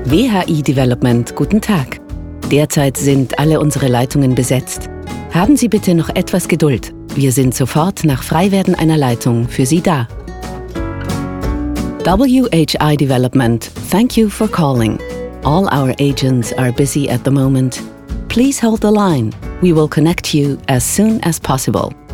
WHI Development, guten Tag. Derzeit sind alle unsere Leitungen besetzt. Haben Sie bitte noch etwas Geduld. Wir sind sofort nach Freiwerden einer Leitung für Sie da. WHI Development, thank you for calling. All our agents are busy at the moment. Please hold the line. We will connect you as soon as possible.